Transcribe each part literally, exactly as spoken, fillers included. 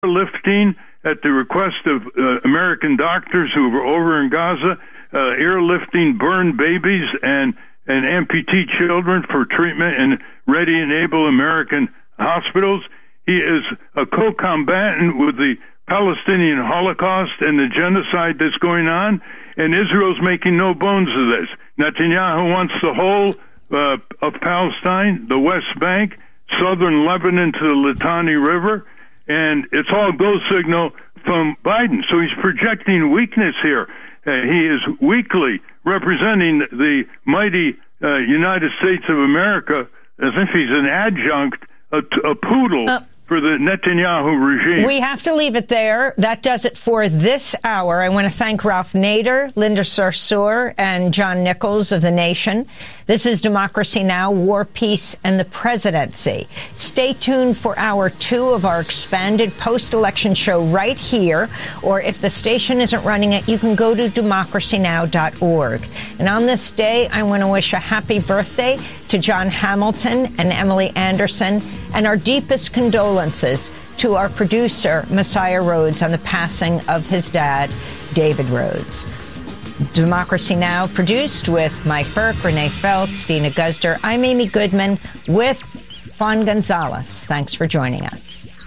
airlifting at the request of uh, American doctors who were over in Gaza, uh, airlifting burned babies and, and amputee children for treatment in ready and able American hospitals. He is a co-combatant with the Palestinian Holocaust and the genocide that's going on, and Israel's making no bones of this. Netanyahu wants the whole uh, of Palestine, the West Bank, southern Lebanon to the Litani River, and it's all go signal from Biden. So he's projecting weakness here. Uh, he is weakly representing the mighty uh, United States of America as if he's an adjunct, a, a poodle. Uh- for the Netanyahu regime. We have to leave it there. That does it for this hour. I want to thank Ralph Nader, Linda Sarsour, and John Nichols of The Nation. This is Democracy Now!, War, Peace, and the Presidency. Stay tuned for hour two of our expanded post-election show right here, or if the station isn't running it, you can go to democracy now dot org. And on this day, I want to wish a happy birthday to John Hamilton and Emily Anderson, and our deepest condolences to our producer, Messiah Rhodes, on the passing of his dad, David Rhodes. Democracy Now! Produced with Mike Burke, Renee Feltz, Dina Guzder. I'm Amy Goodman with Juan Gonzalez. Thanks for joining us.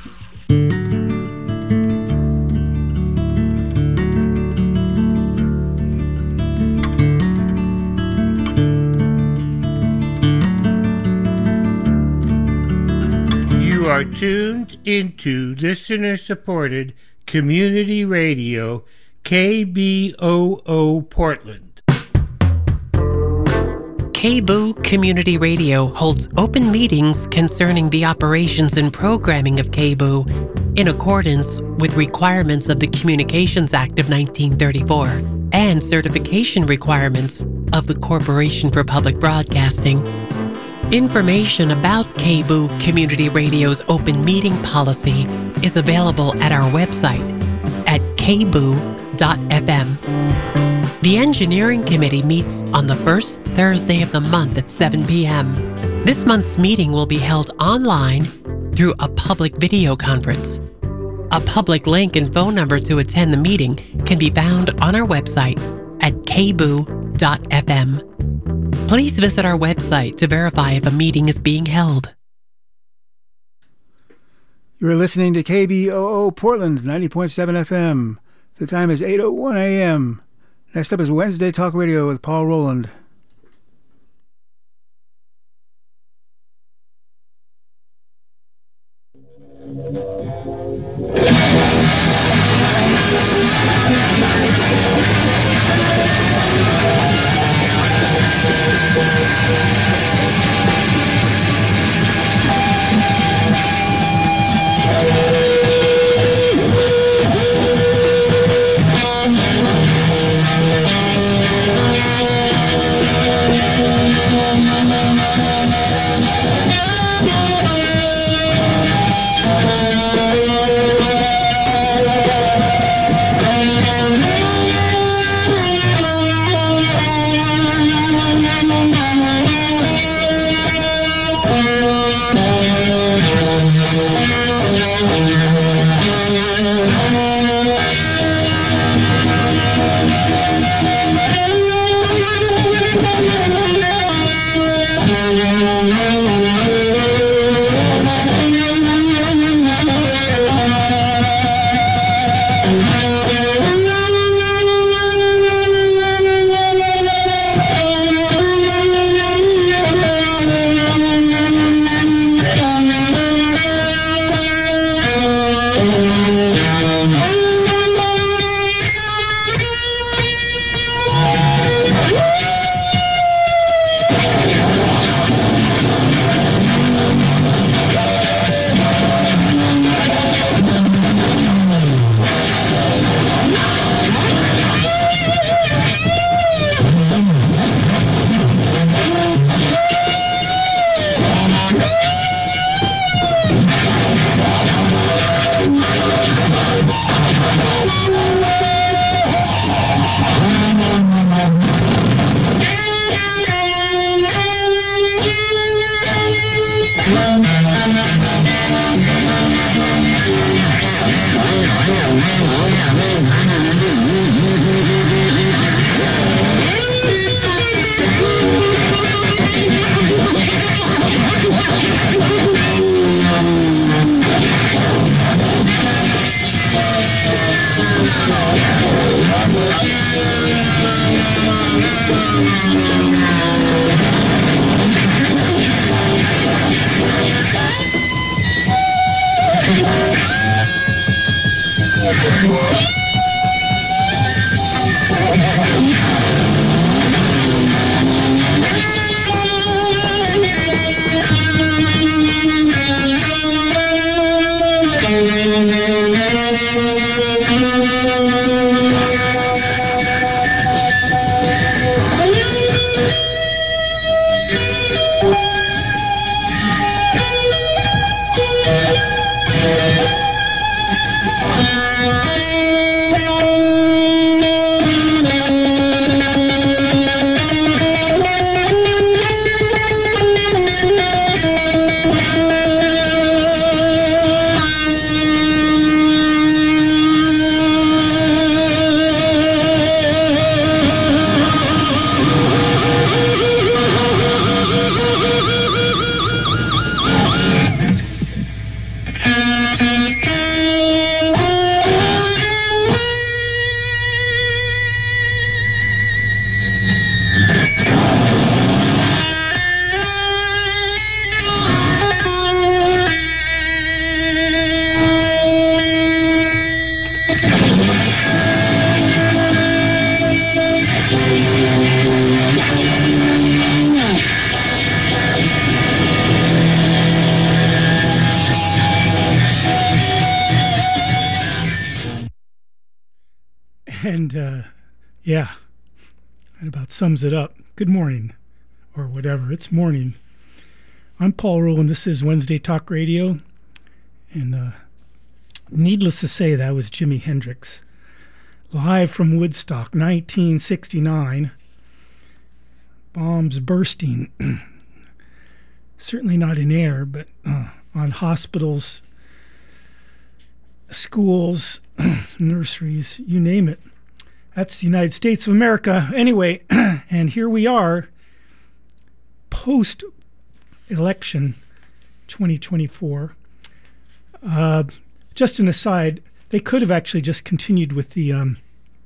You are tuned into listener-supported community radio, K B O O Portland. K B O O Community Radio holds open meetings concerning the operations and programming of K B O O in accordance with requirements of the Communications Act of nineteen thirty-four and certification requirements of the Corporation for Public Broadcasting. Information about K B O O Community Radio's open meeting policy is available at our website at k b o o dot f m. The Engineering Committee meets on the first Thursday of the month at seven p.m. This month's meeting will be held online through a public video conference. A public link and phone number to attend the meeting can be found on our website at k b o o dot f m. Please visit our website to verify if a meeting is being held. You're listening to K B O O Portland, ninety point seven F M. The time is eight oh one a.m. Next up is Wednesday Talk Radio with Paul Rowland. And, uh, yeah, that about sums it up. Good morning, or whatever. It's morning. I'm Paul Rule, and this is Wednesday Talk Radio. And uh, needless to say, that was Jimi Hendrix, live from Woodstock, nineteen sixty-nine. Bombs bursting. Certainly not in air, but uh, on hospitals, schools, nurseries, you name it. That's the United States of America. Anyway, and here we are, post-election twenty twenty-four. Uh, just an aside, they could have actually just continued with the, um,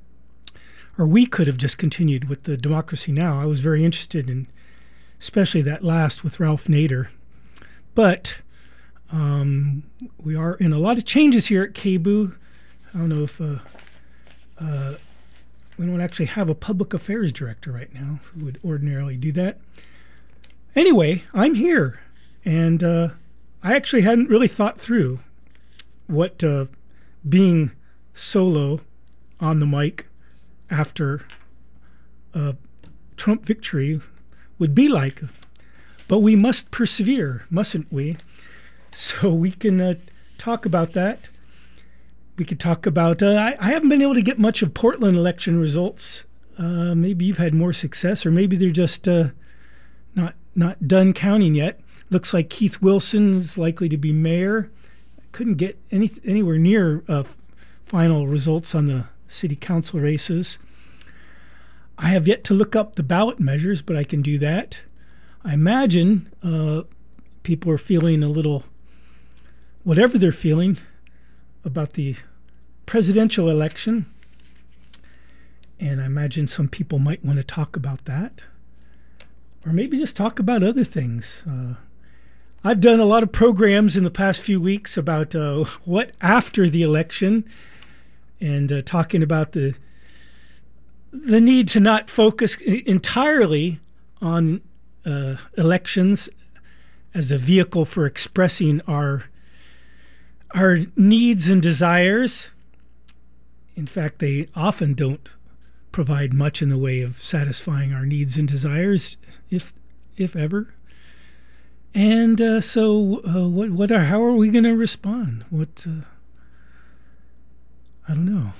or we could have just continued with the Democracy Now! I was very interested in, especially that last with Ralph Nader. But um, we are in a lot of changes here at K B O O. I don't know if... Uh, uh, We don't actually have a public affairs director right now who would ordinarily do that. Anyway, I'm here, and uh, I actually hadn't really thought through what uh, being solo on the mic after a Trump victory would be like. But we must persevere, mustn't we? So we can uh, talk about that. We could talk about, uh, I, I haven't been able to get much of Portland election results. Uh, maybe you've had more success, or maybe they're just uh, not not done counting yet. Looks like Keith Wilson is likely to be mayor. Couldn't get any anywhere near uh, final results on the city council races. I have yet to look up the ballot measures, but I can do that. I imagine uh, people are feeling a little, whatever they're feeling, about the presidential election, and I imagine some people might want to talk about that, or maybe just talk about other things. Uh, I've done a lot of programs in the past few weeks about uh, what after the election, and uh, talking about the the need to not focus entirely on uh, elections as a vehicle for expressing our our needs and desires. In fact, they often don't provide much in the way of satisfying our needs and desires, if if ever. And uh, so, uh, what what are how are we going to respond? What uh, I don't know.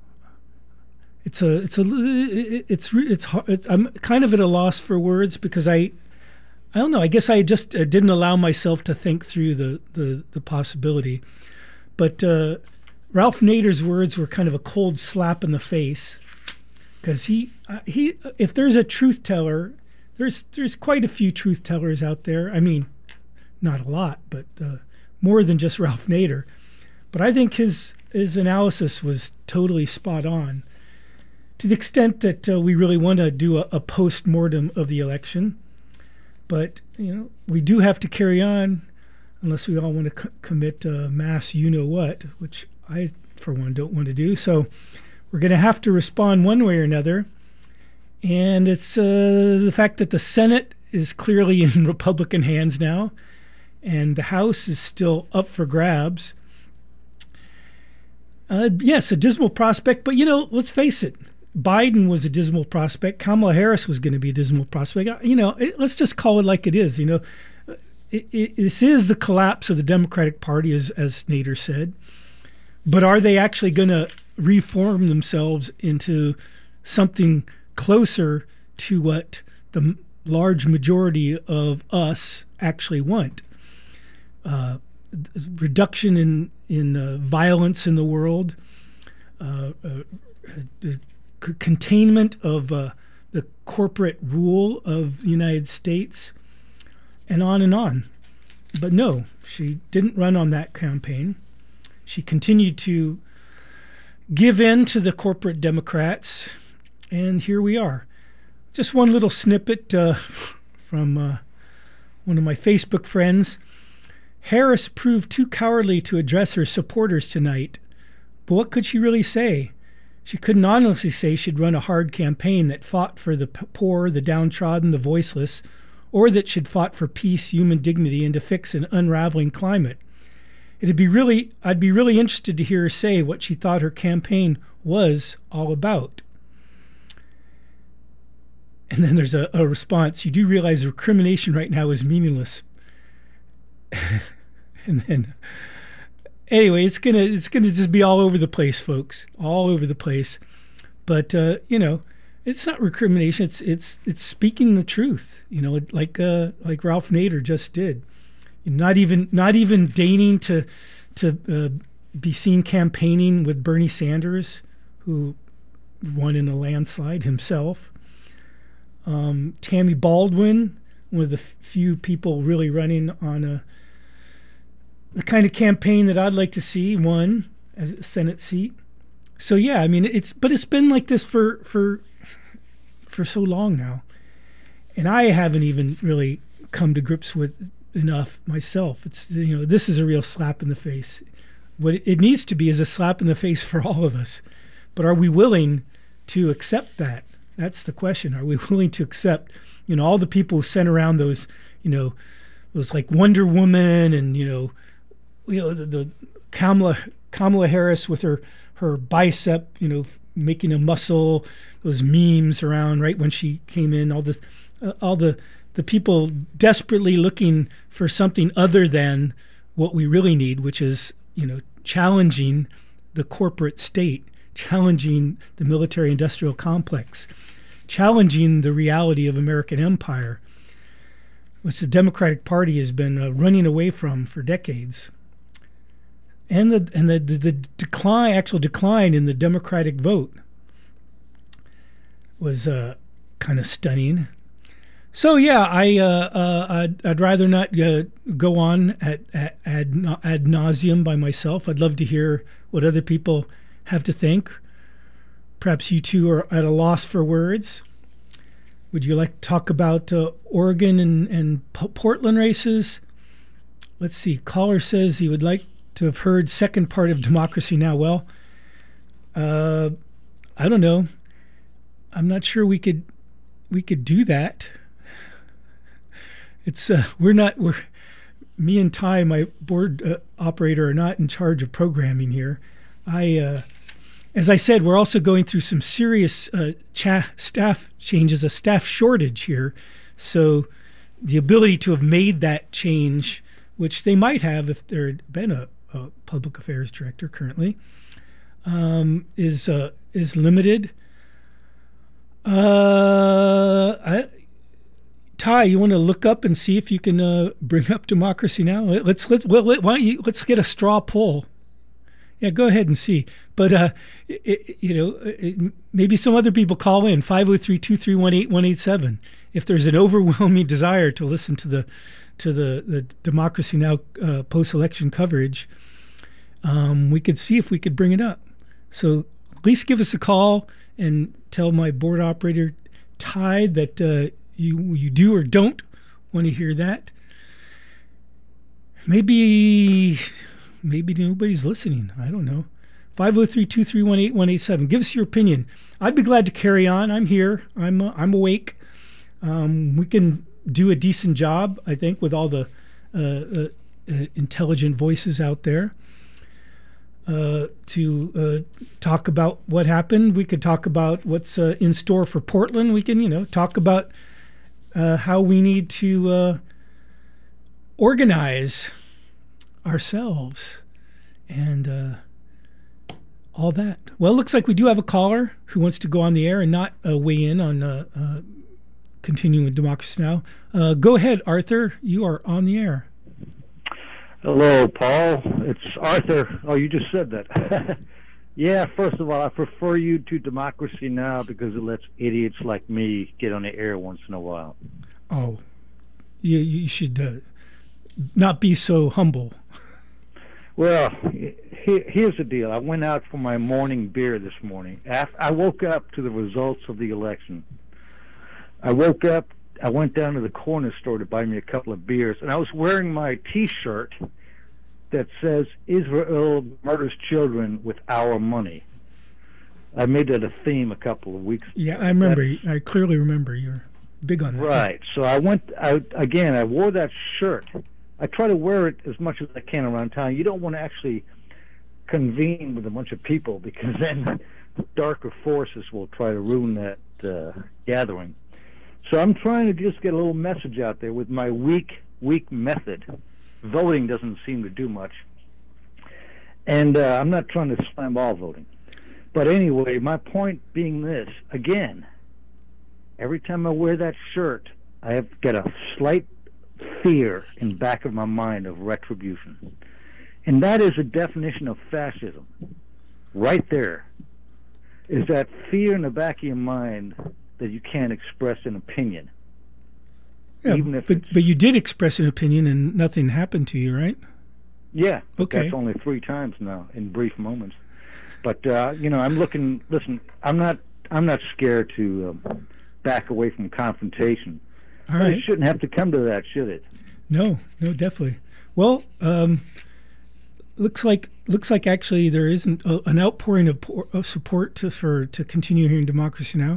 It's a it's a it's it's hard. It's, I'm kind of at a loss for words because I I don't know. I guess I just uh, didn't allow myself to think through the the, the possibility. But uh, Ralph Nader's words were kind of a cold slap in the face, because he uh, he if there's a truth teller, there's there's quite a few truth tellers out there. I mean, not a lot, but uh, more than just Ralph Nader. But I think his his analysis was totally spot on. to the extent that uh, we really want to do a, a post-mortem of the election. But, you know, we do have to carry on unless we all want to c- commit uh, mass you-know-what, which I, for one, don't want to do. So we're going to have to respond one way or another. And it's uh, the fact that the Senate is clearly in Republican hands now, and the House is still up for grabs. Uh, yes, a dismal prospect, but, you know, let's face it. Biden was a dismal prospect. Kamala Harris was going to be a dismal prospect. You know, it, let's just call it like it is. You know, it, it, this is the collapse of the Democratic Party, as, as Nader said. But are they actually going to reform themselves into something closer to what the large majority of us actually want? Uh, reduction in in uh, violence in the world, uh, uh, uh, c- containment of uh, the corporate rule of the United States, and on and on. But no, she didn't run on that campaign. She continued to give in to the corporate Democrats, and here we are. Just one little snippet uh, from uh, one of my Facebook friends. Harris proved too cowardly to address her supporters tonight. But what could she really say? She couldn't honestly say she'd run a hard campaign that fought for the poor, the downtrodden, the voiceless, or that she'd fought for peace, human dignity, and to fix an unraveling climate. It'd be really, I'd be really interested to hear her say what she thought her campaign was all about. And then there's a, a response. You do realize recrimination right now is meaningless. And then, anyway, it's gonna it's gonna just be all over the place, folks, all over the place. But uh, you know, it's not recrimination. It's it's it's speaking the truth. You know, like uh, like Ralph Nader just did. Not even not even deigning to to uh, be seen campaigning with Bernie Sanders, who won in a landslide himself. Um, Tammy Baldwin, one of the f- few people really running on a the kind of campaign that I'd like to see, won as a Senate seat. So yeah, I mean, it's but it's been like this for for for so long now, and I haven't even really come to grips with enough myself. It's, you know, this is a real slap in the face. What it needs to be is a slap in the face for all of us. But are we willing to accept that? That's the question. Are we willing to accept, you know, all the people who sent around those, you know, those like Wonder Woman and, you know, you know, the, the Kamala Kamala Harris with her her bicep, you know, making a muscle, those memes around right when she came in, all the uh, all the the people desperately looking for something other than what we really need, which is, you know, challenging the corporate state, challenging the military-industrial complex, challenging the reality of American empire, which the Democratic Party has been uh, running away from for decades. And the and the, the, the decline, actual decline in the Democratic vote was uh, kind of stunning. So yeah, I uh, uh, I'd, I'd rather not uh, go on at, at ad ad nauseum by myself. I'd love to hear what other people have to think. Perhaps you two are at a loss for words. Would you like to talk about uh, Oregon and and P- Portland races? Let's see. Caller says he would like to have heard second part of Democracy Now. Well, uh, I don't know. I'm not sure we could we could do that. It's uh, we're not we're me and Ty, my board uh, operator, are not in charge of programming here. I, uh, as I said, we're also going through some serious uh, cha- staff changes, a staff shortage here. So the ability to have made that change, which they might have if there had been a, a public affairs director currently, um, is uh, is limited. Uh, I. Ty, you want to look up and see if you can uh, bring up Democracy Now? Let's let's well, why don't you let's get a straw poll. Yeah, go ahead and see. But uh, it, you know, it, maybe some other people call in five oh three, two three one, eight one eight seven if there's an overwhelming desire to listen to the to the, the Democracy Now uh, post-election coverage. Um, we could see if we could bring it up. So at least give us a call and tell my board operator, Ty, that uh, you you do or don't want to hear that. Maybe maybe nobody's listening. I don't know. five oh three, two three one, eight one eight seven. Give us your opinion. I'd be glad to carry on. I'm here. I'm uh, I'm awake. Um, we can do a decent job, I think, with all the uh, uh, uh, intelligent voices out there uh, to uh, talk about what happened. We could talk about what's uh, in store for Portland. We can, you know, talk about uh, how we need to uh, organize ourselves and uh, all that. Well, it looks like we do have a caller who wants to go on the air and not uh, weigh in on uh, uh, continuing with Democracy Now! Uh, go ahead, Arthur. You are on the air. Hello, Paul. It's Arthur. Oh, you just said that. Yeah, first of all, I prefer you to Democracy Now! Because it lets idiots like me get on the air once in a while. Oh, you, you should uh, not be so humble. Well, he, here's the deal. I went out for my morning beer this morning. After I woke up to the results of the election. I woke up, I went down to the corner store to buy me a couple of beers, and I was wearing my T-shirt that says, Israel murders children with our money. I made that a theme a couple of weeks ago. Yeah, I remember. That's, I clearly remember. You're big on that. Right. So I went, I, again, I wore that shirt. I try to wear it as much as I can around town. You don't want to actually convene with a bunch of people because then darker forces will try to ruin that uh, gathering. So I'm trying to just get a little message out there with my weak, weak method. Voting doesn't seem to do much. And uh, I'm not trying to slam all voting. But anyway, my point being this, again, every time I wear that shirt, I have got a slight fear in the back of my mind of retribution. And that is a definition of fascism. Right there is that fear in the back of your mind that you can't express an opinion. Yeah, even if but, but you did express an opinion and nothing happened to you, right? Yeah. Okay. That's only three times now in brief moments. But, uh, you know, I'm looking, listen, I'm not I'm not scared to um, back away from confrontation. All right. It shouldn't have to come to that, should it? No, no, definitely. Well, um, looks like looks like actually there isn't a, an outpouring of, of support to, for to continue hearing Democracy Now!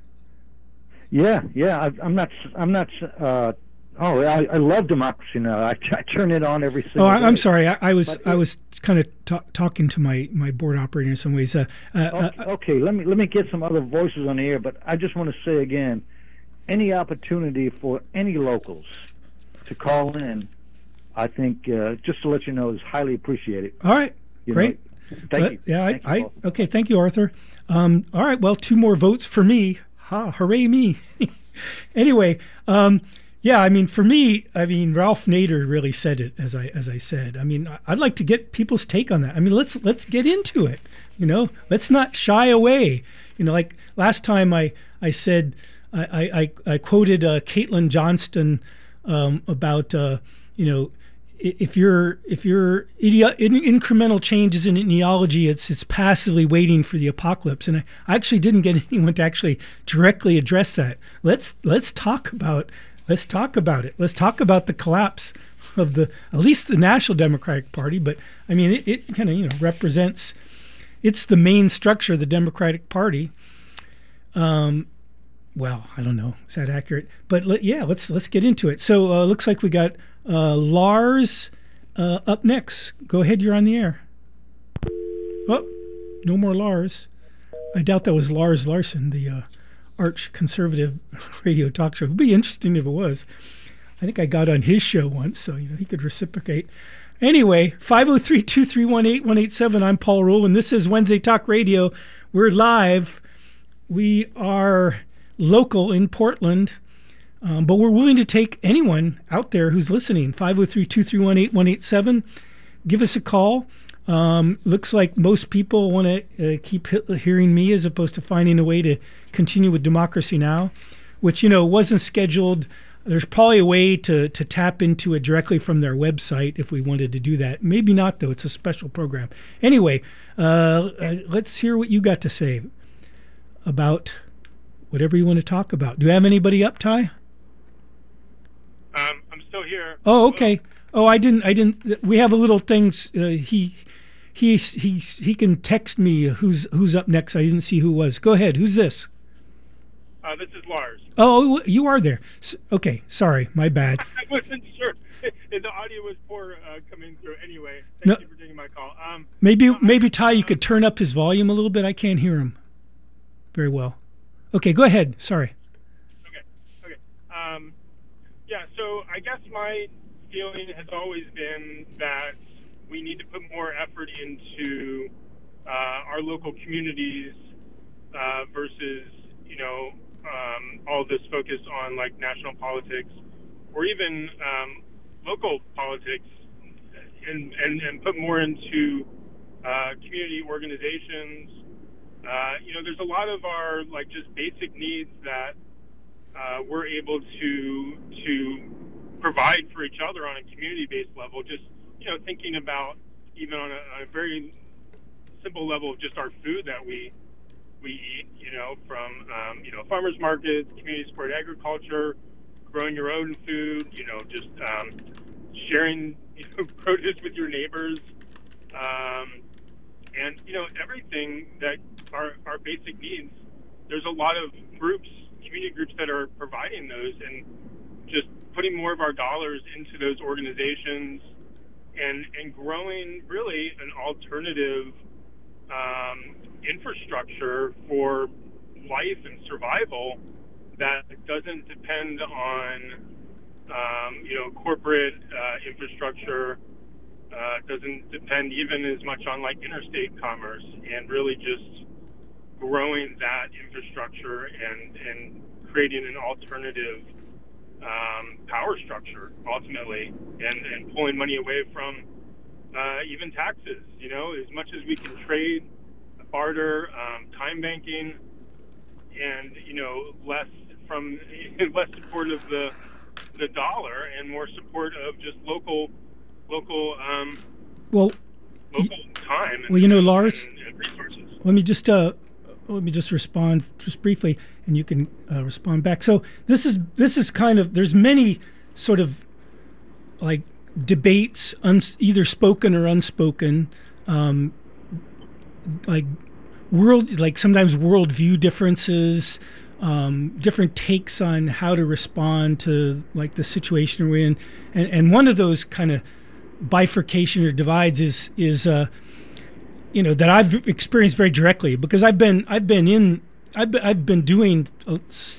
Yeah, yeah. I, I'm not. I'm not. Uh, oh, I, I love Democracy Now! I, I turn it on every single. Oh, I, day. I'm sorry. I, I was But I it, was kind of ta- talking to my, my board operator in some ways. Uh, uh, okay, okay, let me let me get some other voices on the air. But I just want to say again, any opportunity for any locals to call in, I think uh, just to let you know, is highly appreciated. All right, you great. Know? Thank but, you. Yeah, Thank I, you I okay. Thank you, Arthur. Um, all right. Well, two more votes for me. Ha! Hooray me! Anyway, um, yeah. I mean, for me, I mean, Ralph Nader really said it, as I as I said. I mean, I'd like to get people's take on that. I mean, let's let's get into it. You know, let's not shy away. You know, like last time I I said I I, I quoted uh, Caitlin Johnston um, about uh, you know. If you're if you're ideo- in, incremental changes in ideology, it's it's passively waiting for the apocalypse. And I, I actually didn't get anyone to actually directly address that. Let's let's talk about let's talk about it. Let's talk about the collapse of the at least the National Democratic Party. But I mean, it, it kind of you know represents it's the main structure of the Democratic Party. Um, well, I don't know, is that accurate? But let, yeah, let's let's get into it. So uh, looks like we got. Uh, Lars uh, up next. Go ahead, you're on the air. Oh, no more Lars. I doubt that was Lars Larson, the uh, arch conservative radio talk show. It would be interesting if it was. I think I got on his show once, so you know he could reciprocate. Anyway, five oh three, two three one, eight one eight seven. I'm Paul Rule, and this is Wednesday Talk Radio. We're live. We are local in Portland. Um, but we're willing to take anyone out there who's listening. five oh three, two three one, eight one eight seven. Give us a call. Um, looks like most people want to uh, keep hearing me as opposed to finding a way to continue with Democracy Now!, which, you know, wasn't scheduled. There's probably a way to, to tap into it directly from their website if we wanted to do that. Maybe not, though. It's a special program. Anyway, uh, uh, let's hear what you got to say. about whatever you want to talk about. Do you have anybody up, Ty? Um, I'm still here. Oh, okay. Oh, I didn't. I didn't. We have a little thing. Uh, he, he, he, he can text me who's who's up next. I didn't see who was. Go ahead. Who's this? Uh, this is Lars. Oh, you are there. Okay, sorry, my bad. I wasn't sure. The audio was poor uh, coming through. Anyway, thank no, you for taking my call. Um, maybe, uh, maybe Ty, you could turn up his volume a little bit. I can't hear him very well. Okay, go ahead. Sorry. Okay. Okay. Um, yeah. So I guess my feeling has always been that we need to put more effort into uh, our local communities uh, versus, you know, um, all this focus on like national politics or even um, local politics, and, and, and put more into uh, community organizations. Uh, you know, there's a lot of our like just basic needs that uh, we're able to to provide for each other on a community-based level. Just, you know, thinking about even on a, on a very simple level of just our food that we we eat. You know, from um, you know farmers markets, community-supported agriculture, growing your own food. You know, just um, sharing you know, produce with your neighbors. Um, And, you know, everything that are our basic needs, there's a lot of groups, community groups that are providing those, and just putting more of our dollars into those organizations and, and growing really an alternative um, infrastructure for life and survival that doesn't depend on, um, you know, corporate uh, infrastructure. Uh, doesn't depend even as much on like interstate commerce, and really just growing that infrastructure and, and creating an alternative um, power structure ultimately, and, and pulling money away from uh, even taxes. You know, as much as we can trade, barter, um, time banking, and you know less from less support of the the dollar and more support of just local. Local, um, well, local time. And, well, you know, Lars, and, and resources. Let me just uh, let me just respond just briefly, and you can uh, respond back. So this is this is kind of there's many sort of like debates, uns, either spoken or unspoken, um, like world, like sometimes worldview differences. Um, different takes on how to respond to like the situation we're in, and and one of those kind of bifurcation or divides is is uh, you know that I've experienced very directly, because I've been I've been in I've been, I've been doing uh,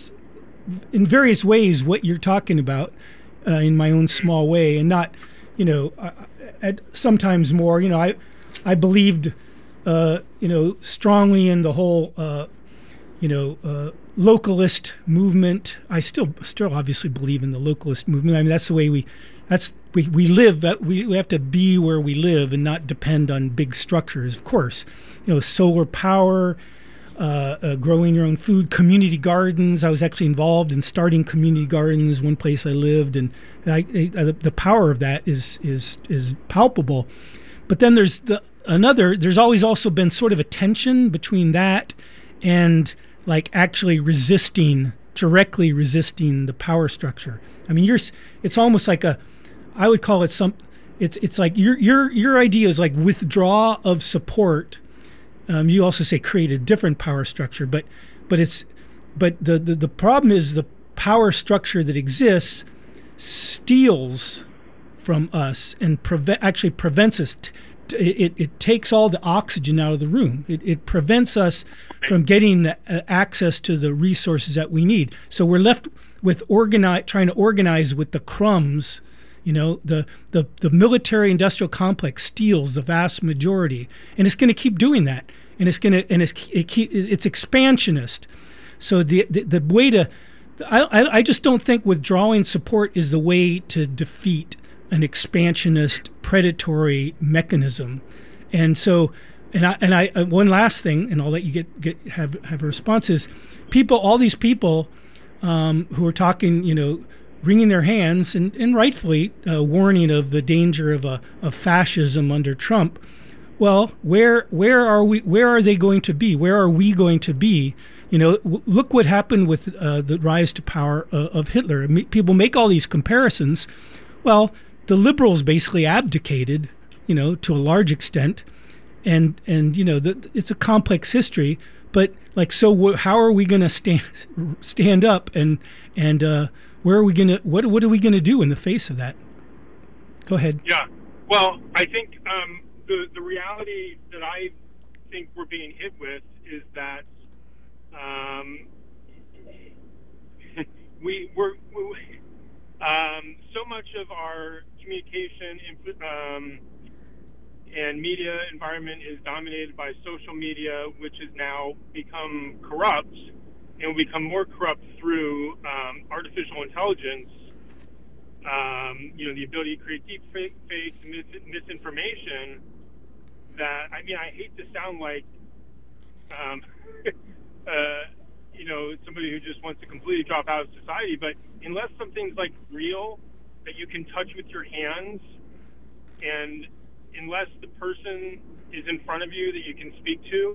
in various ways what you're talking about uh, in my own small way, and not you know uh, at sometimes more you know I I believed uh, you know strongly in the whole uh, you know. Uh, localist movement. I still still obviously believe in the localist movement. I mean, that's the way we that's we, we live. We, we have to be where we live and not depend on big structures, of course. You know, solar power, uh, uh, growing your own food, community gardens. I was actually involved in starting community gardens one place I lived, and I, I, the power of that is is is palpable. But then there's the another there's always also been sort of a tension between that and like actually resisting, directly resisting the power structure. I mean, you're, it's almost like a, I would call it some, it's it's like your your your idea is like withdraw of support. Um, you also say create a different power structure, but but it's, but the, the, the problem is the power structure that exists steals from us and prevent actually prevents us. T- It, it takes all the oxygen out of the room. It, it prevents us from getting the, uh, access to the resources that we need. So we're left with organize, trying to organize with the crumbs. You know, the the, the military-industrial complex steals the vast majority, and it's going to keep doing that. And it's going to and it's it keep, it's expansionist. So the the, the way to, I I just don't think withdrawing support is the way to defeat an expansionist, predatory mechanism. And so, and I, and I, uh, one last thing, and I'll let you get, get have, have a response, is people, all these people um, who are talking, you know, wringing their hands and, and rightfully uh, warning of the danger of a, of fascism under Trump. well, where where are we? Where are they going to be? Where are we going to be? You know, w- look what happened with uh, the rise to power uh, of Hitler. I mean, people make all these comparisons. Well, the liberals basically abdicated, you know, to a large extent, and and you know, the, it's a complex history. But like, so wh- how are we going to stand stand up and and uh, where are we going to what what are we going to do in the face of that? Go ahead. Yeah. Well, I think um, the the reality that I think we're being hit with is that um, we we're, we um, so much of our communication um, and media environment is dominated by social media, which has now become corrupt and will become more corrupt through um, artificial intelligence. Um, you know, the ability to create deep fake, fakes, mis- misinformation that, I mean, I hate to sound like, um, uh, you know, somebody who just wants to completely drop out of society, but unless something's like real that you can touch with your hands, and unless the person is in front of you that you can speak to.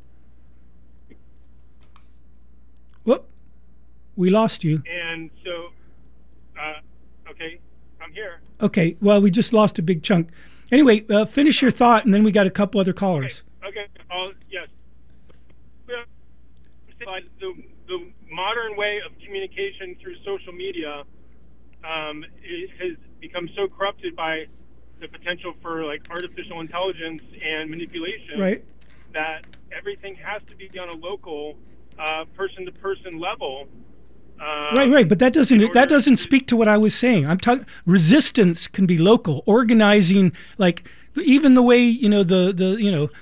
Whoop, we lost you. And so, uh, okay, I'm here. Okay, well, we just lost a big chunk. Anyway, uh, finish your thought, and then we got a couple other callers. Okay, okay. I'll, yes. The, the modern way of communication through social media um, it has become so corrupted by the potential for like artificial intelligence and manipulation, right, that everything has to be on a local, uh, person-to-person level. Um, right, right, but that doesn't that doesn't to, speak to what I was saying. I'm talking resistance can be local, organizing, like even the way you know the the you know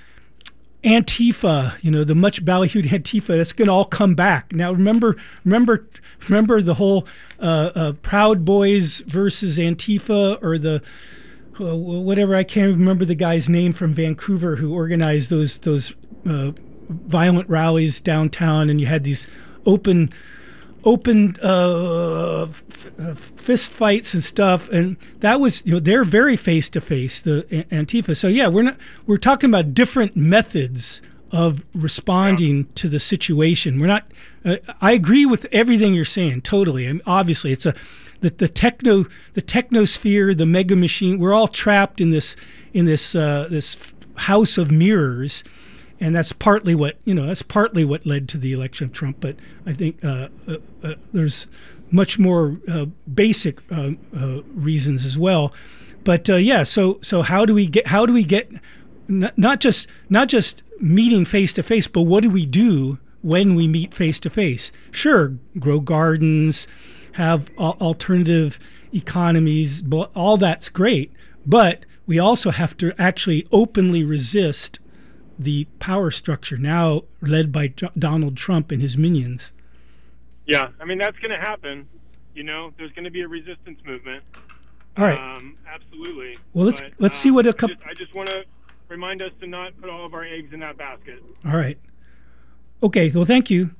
Antifa, you know the much ballyhooed Antifa. That's going to all come back. Now remember, remember, remember the whole uh, uh, Proud Boys versus Antifa, or the uh, whatever. I can't remember the guy's name from Vancouver who organized those those uh, violent rallies downtown, and you had these open. open uh, f- fist fights and stuff, and that was, you know, they're very face to face, the Antifa. So yeah, we're not we're talking about different methods of responding yeah. to the situation. We're not. Uh, I agree with everything you're saying, totally. I mean, obviously, it's a the, the techno the technosphere, the mega machine. We're all trapped in this in this uh, this house of mirrors. And that's partly what you know. That's partly what led to the election of Trump. But I think uh, uh, uh, there's much more uh, basic uh, uh, reasons as well. But uh, yeah, so so how do we get? How do we get? N- not just not just meeting face to face, but what do we do when we meet face to face? Sure, grow gardens, have a- alternative economies. All that's great, but we also have to actually openly resist the power structure now led by J- Donald Trump and his minions. Yeah, I mean, that's going to happen. You know, there's going to be a resistance movement. All right. Um, absolutely. Well, let's but, let's um, see what a couple. I just, just want to remind us to not put all of our eggs in that basket. All right. Okay. Well, thank you,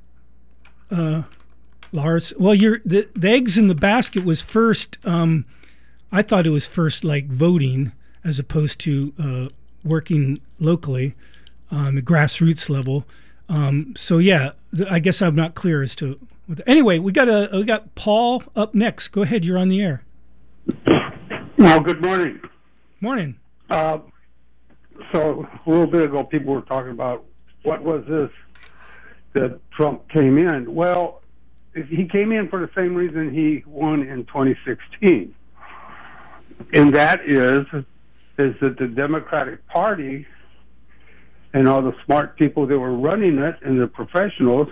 uh, Lars. Well, you're the, the eggs in the basket was first. Um, I thought it was first like voting as opposed to uh, working locally on the grassroots level. Um, so yeah, th- I guess I'm not clear as to. What the, anyway, we got a we got Paul up next. Go ahead, you're on the air. Well, good morning. Morning. Uh, so a little bit ago, people were talking about what was this that Trump came in. Well, he came in for the same reason he won in twenty sixteen, and that is. is that the Democratic Party and all the smart people that were running it and the professionals,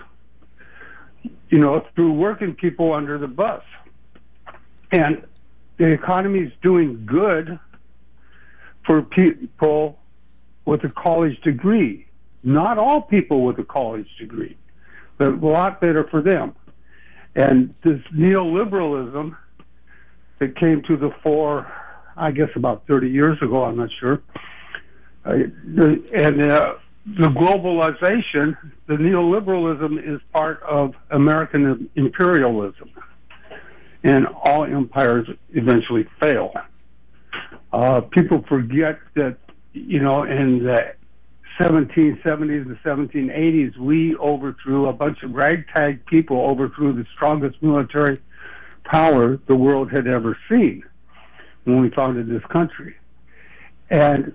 you know, threw working people under the bus. And the economy is doing good for people with a college degree. Not all people with a college degree, but a lot better for them. And this neoliberalism that came to the fore, I guess about thirty years ago, I'm not sure. Uh, the, and uh, the globalization, the neoliberalism is part of American imperialism. And all empires eventually fail. Uh, people forget that you know, in the seventeen seventies and seventeen eighties, we overthrew a bunch of ragtag people, overthrew the strongest military power the world had ever seen when we founded this country. And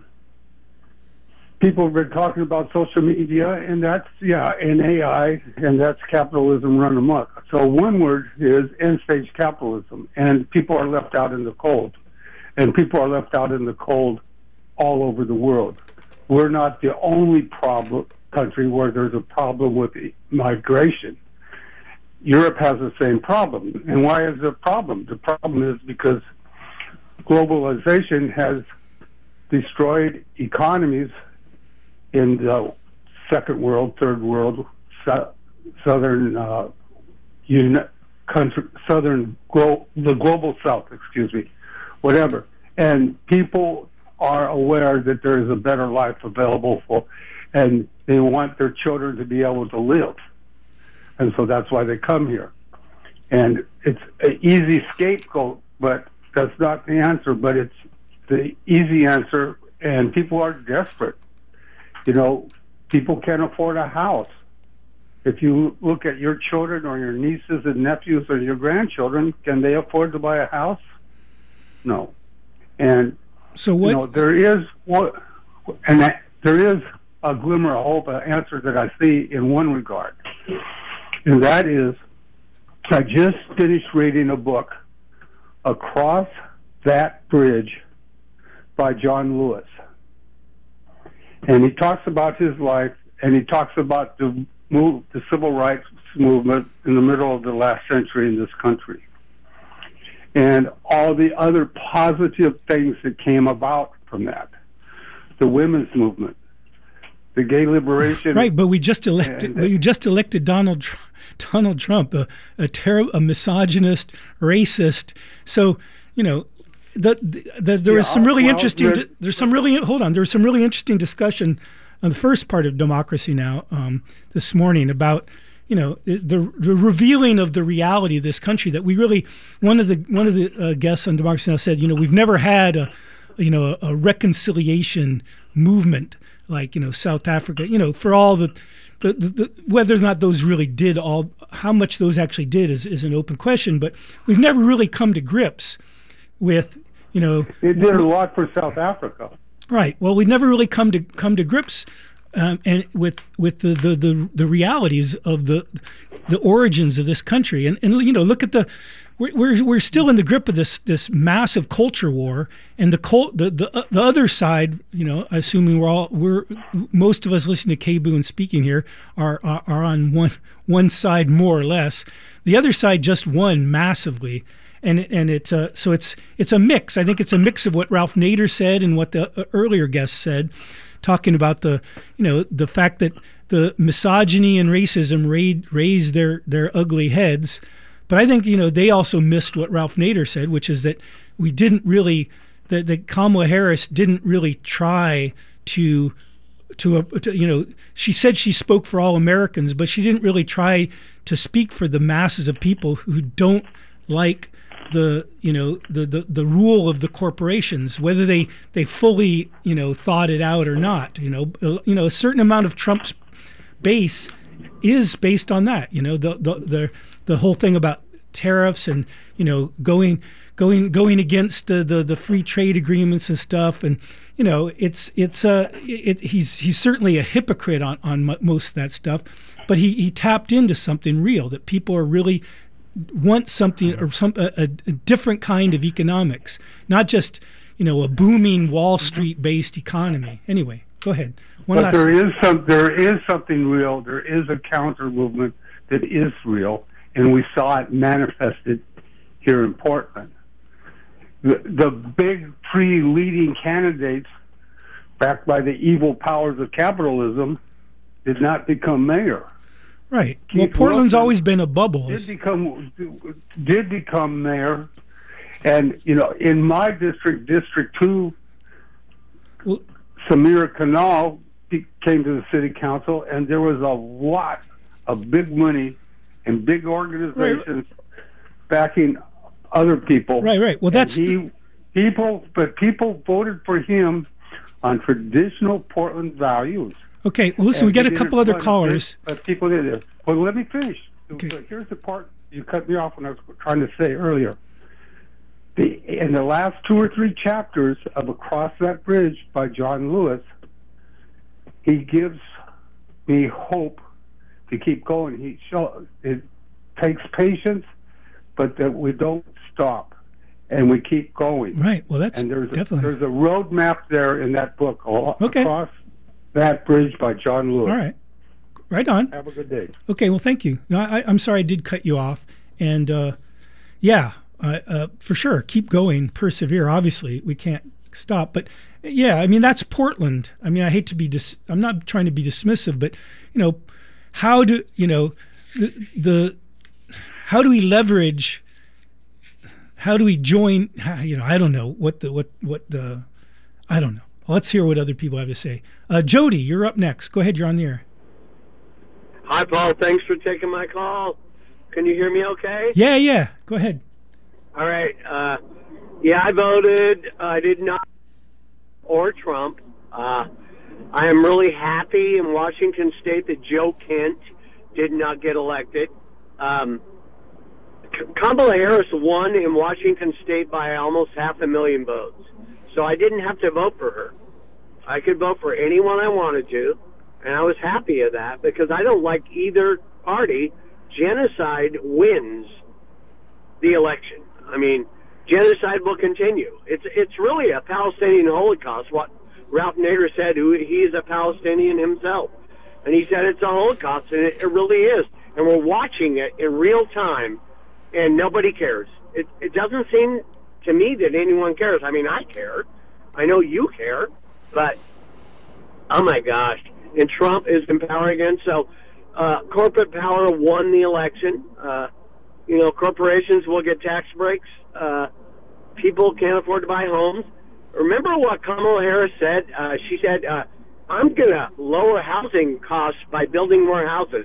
people have been talking about social media, and that's, yeah, and A I, and that's capitalism run amok. So one word is end-stage capitalism, and people are left out in the cold. And people are left out in the cold all over the world. We're not the only problem country where there's a problem with migration. Europe has the same problem. And why is there a problem? The problem is because globalization has destroyed economies in the second world, third world, so, southern uh, uni- country, southern glo- the global south, excuse me, whatever. And people are aware that there is a better life available for, and they want their children to be able to live. And so that's why they come here. And it's an easy scapegoat, but that's not the answer, but it's the easy answer, and people are desperate. You know, people can't afford a house. If you look at your children or your nieces and nephews or your grandchildren, can they afford to buy a house? No. And so what? You know, there is what, and that, there is a glimmer of hope, an answer that I see in one regard, and that is, I just finished reading a book, Across That Bridge, by John Lewis. And he talks about his life, and he talks about the move, the civil rights movement in the middle of the last century in this country, and all the other positive things that came about from that. The women's movement, the gay liberation. Right, but we just elected and, we just elected Donald Trump, Donald Trump, a a, ter- a misogynist, racist. So, you know, the, the, the there yeah, was some really well, interesting. Di- there's some really hold on. There was some really interesting discussion on the first part of Democracy Now! Um, this morning about, you know, the, the revealing of the reality of this country, that we really, one of the one of the uh, guests on Democracy Now! Said, you know, we've never had a, you know, a, a reconciliation movement like, you know, South Africa, you know, for all the, the, the, the whether or not those really did all, how much those actually did is, is an open question, but we've never really come to grips with, you know. It did a lot for South Africa. Right. Well, we've never really come to come to grips Um, and with with the, the, the, the realities of the the origins of this country, and and you know, look at the we're we're, we're still in the grip of this this massive culture war, and the cult, the the, uh, the other side, you know, assuming we're all we're most of us listening to K B O O and speaking here are, are are on one one side more or less. The other side just won massively, and and it's uh, so it's it's a mix. I think it's a mix of what Ralph Nader said and what the uh, earlier guests said, talking about the, you know, the fact that the misogyny and racism raised, raised their, their ugly heads. But I think, you know, they also missed what Ralph Nader said, which is that we didn't really, that, that Kamala Harris didn't really try to, to, uh, to, you know, she said she spoke for all Americans, but she didn't really try to speak for the masses of people who don't like the, you know, the, the, the rule of the corporations, whether they, they fully, you know, thought it out or not. You know, you know, a certain amount of Trump's base is based on that. You know, the the the, the whole thing about tariffs and, you know, going going going against the, the, the free trade agreements and stuff. And, you know, it's it's uh it, he's he's certainly a hypocrite on on most of that stuff, but he he tapped into something real, that people are really want something, or some a, a different kind of economics, not just, you know, a booming Wall Street based economy. Anyway, go ahead. One but last there is some there is something real. There is a counter movement that is real, and we saw it manifested here in Portland. The, the big three leading candidates, backed by the evil powers of capitalism, did not become mayor. Right. Keith well, Portland's Wilson always been a bubble. Did become did become mayor, and you know, in my district, District Two, well, Samira Kanal came to the city council, and there was a lot of big money and big organizations right. backing other people. Right. Right. Well, that's he, people, but people voted for him on traditional Portland values. Okay, well, listen, And we got he a did couple it other quite a callers. bit, But people did it. Well, let me finish. Okay. So here's the part you cut me off when I was trying to say earlier. The, in the last two or three chapters of Across That Bridge by John Lewis, he gives me hope to keep going. He show, it takes patience, but that we don't stop and we keep going. Right. Well, that's and there's definitely. A, there's a road map there in that book. Okay. Across That Bridge by John Lewis. All right. Right on. Have a good day. Okay. Well, thank you. No, I, I'm sorry I did cut you off. And uh, yeah, uh, uh, for sure, keep going, persevere. Obviously, we can't stop. But yeah, I mean, that's Portland. I mean, I hate to be dis- I'm not trying to be dismissive, but you know, how do you know the the how do we leverage? How do we join? You know, I don't know what the what what the I don't know. Let's hear what other people have to say. Uh, Jody, you're up next. Go ahead. You're on the air. Hi, Paul. Thanks for taking my call. Can you hear me okay? Yeah, yeah. Go ahead. All right. Uh, yeah, I voted. I did not or Trump. Uh, I am really happy in Washington State that Joe Kent did not get elected. Um, Kamala Harris won in Washington State by almost half a million votes. So I didn't have to vote for her. I could vote for anyone I wanted to, and I was happy of that because I don't like either party. Genocide wins the election. I mean, genocide will continue. It's it's really a Palestinian Holocaust, what Ralph Nader said, who he is a Palestinian himself. And he said it's a Holocaust, and it, it really is. And we're watching it in real time, and nobody cares. It, it doesn't seem to me that anyone cares. I mean, I care. I know you care. But, oh my gosh. And Trump is in power again. So uh, corporate power won the election. Uh, you know, corporations will get tax breaks. Uh, people can't afford to buy homes. Remember what Kamala Harris said? Uh, she said, uh, I'm going to lower housing costs by building more houses.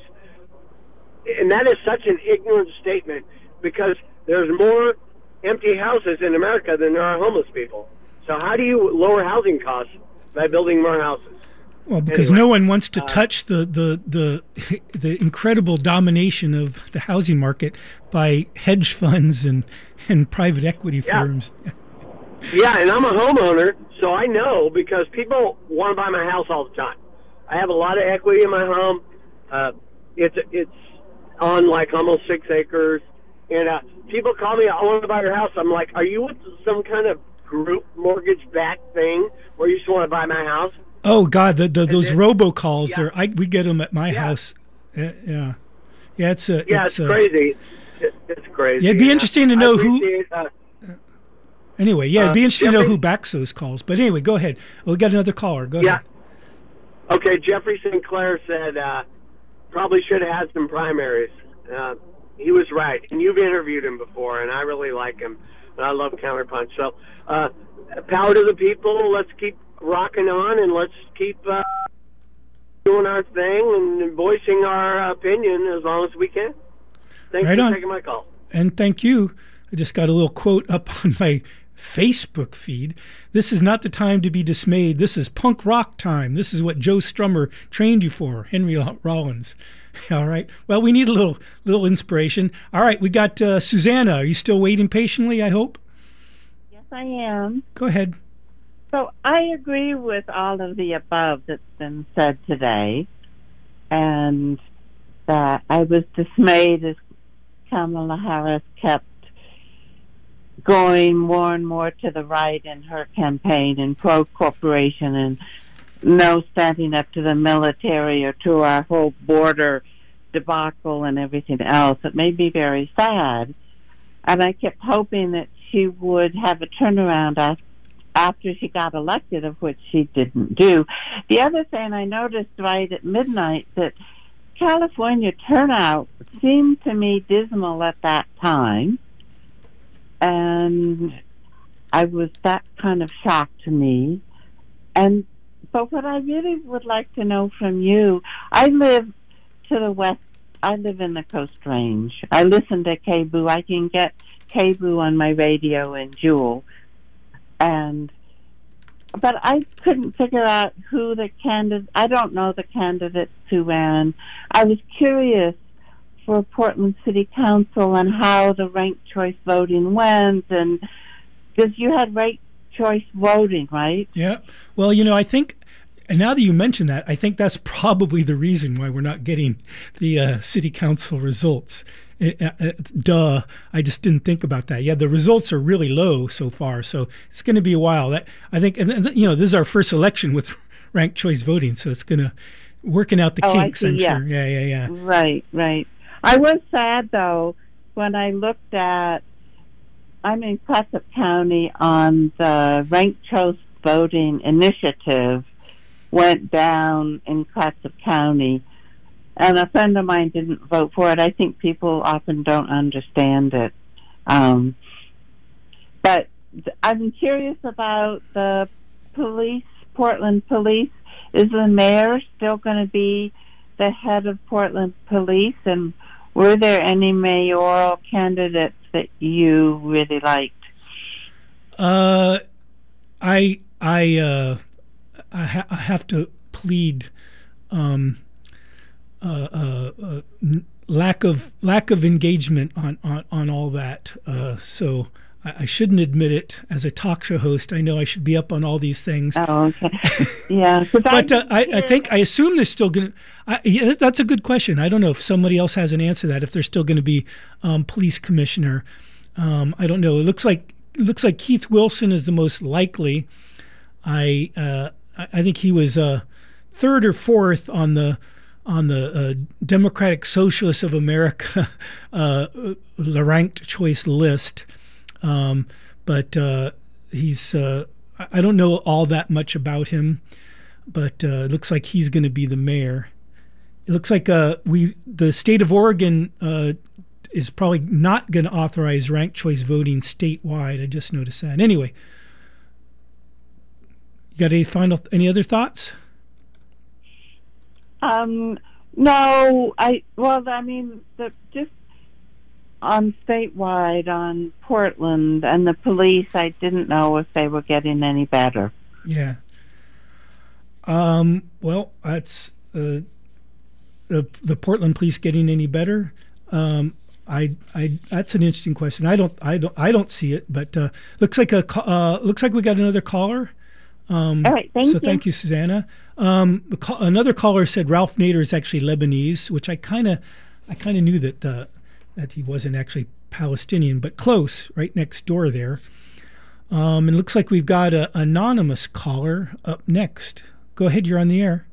And that is such an ignorant statement because there's more empty houses in America than there are homeless people. So how do you lower housing costs by building more houses? Well, because anyway, no one wants to uh, touch the, the, the, the incredible domination of the housing market by hedge funds and, and private equity yeah. firms. Yeah, and I'm a homeowner, so I know because people want to buy my house all the time. I have a lot of equity in my home. Uh, it's it's on like almost six acres. And uh, people call me, I want to buy your house. I'm like, are you with some kind of group mortgage-backed thing where you just want to buy my house? Oh, God, the, the those then, robocalls, yeah. there, I, we get them at my yeah. house. Uh, yeah. Yeah, it's, uh, yeah, it's, it's uh, crazy. It, it's crazy. Yeah, it'd be yeah. interesting to know who... Uh, Anyway, yeah, it'd be interesting uh, to know who backs those calls. But anyway, go ahead. Oh, we got another caller. Go yeah. ahead. Okay, Jeffrey Sinclair said uh, probably should have had some primaries. Uh, he was right. And you've interviewed him before, and I really like him. And I love Counterpunch. So, uh, power to the people. Let's keep rocking on, and let's keep uh, doing our thing and voicing our opinion as long as we can. Thanks right for on. taking my call. And thank you. I just got a little quote up on my Facebook feed. This is not the time to be dismayed. This is punk rock time. This is what Joe Strummer trained you for, Henry Rollins. All right. Well, we need a little little inspiration. All right. We got uh, Susanna. Are you still waiting patiently, I hope? Yes, I am. Go ahead. So I agree with all of the above that's been said today. And that I was dismayed as Kamala Harris kept going more and more to the right in her campaign and pro-corporation and no standing up to the military or to our whole border debacle and everything else. It made me very sad. And I kept hoping that she would have a turnaround after she got elected, of which she didn't do. The other thing I noticed right at midnight that California turnout seemed to me dismal at that time. And I was that kind of shocked to me. And but what I really would like to know from you, I live to the west. I live in the Coast Range. I listen to K B O O. I can get K B O O on my radio in Jewel. And but I couldn't figure out who the candidate. I don't know the candidates who ran. I was curious for Portland City Council and how the ranked choice voting went, and because you had ranked choice voting, right? Yeah. Well, you know, I think, and now that you mention that, I think that's probably the reason why we're not getting the uh, city council results. Uh, uh, duh. I just didn't think about that. Yeah, the results are really low so far, so it's going to be a while. That I think, and, and you know, this is our first election with ranked choice voting, so it's going to working out the oh, kinks. I'm yeah. sure. Yeah, yeah, yeah. Right, right. I was sad though when I looked at. I'm in Clatsop County on the ranked choice voting initiative. Went down in Clatsop County, and a friend of mine didn't vote for it. I think people often don't understand it. Um, but th- I'm curious about the police, Portland Police. Is the mayor still going to be the head of Portland Police? And were there any mayoral candidates that you really liked? Uh, I, I, uh, I, ha- I have to plead um, uh, uh, uh, n- lack of lack of engagement on, on, on all that. Uh, so I, I shouldn't admit it as a talk show host. I know I should be up on all these things. Oh, okay. Yeah. But uh, I, I think I assume there's still going to. Yeah, that's a good question. I don't know if somebody else has an answer to that. If there's still going to be um, police commissioner, um, I don't know. It looks like it looks like Keith Wilson is the most likely. I. Uh, I think he was uh, third or fourth on the on the uh, Democratic Socialists of America uh, the ranked choice list, um, but uh, he's uh, I don't know all that much about him, but uh, it looks like he's going to be the mayor. It looks like uh, we the state of Oregon uh, is probably not going to authorize ranked choice voting statewide. I just noticed that. Anyway. You got any final, any other thoughts? Um, no, I, well, I mean, the, just on statewide, on Portland and the police, I didn't know if they were getting any better. Yeah. Um, well, that's, uh, the, the Portland police getting any better? Um, I, I, that's an interesting question. I don't, I don't, I don't see it, but, uh, looks like a, uh, looks like we got another caller. Um, All right, thank so you. thank you, Susanna. Um, the call, another caller said Ralph Nader is actually Lebanese, which I kind of, I kind of knew that uh, that he wasn't actually Palestinian, but close, right next door there. Um, and it looks like we've got an anonymous caller up next. Go ahead, you're on the air.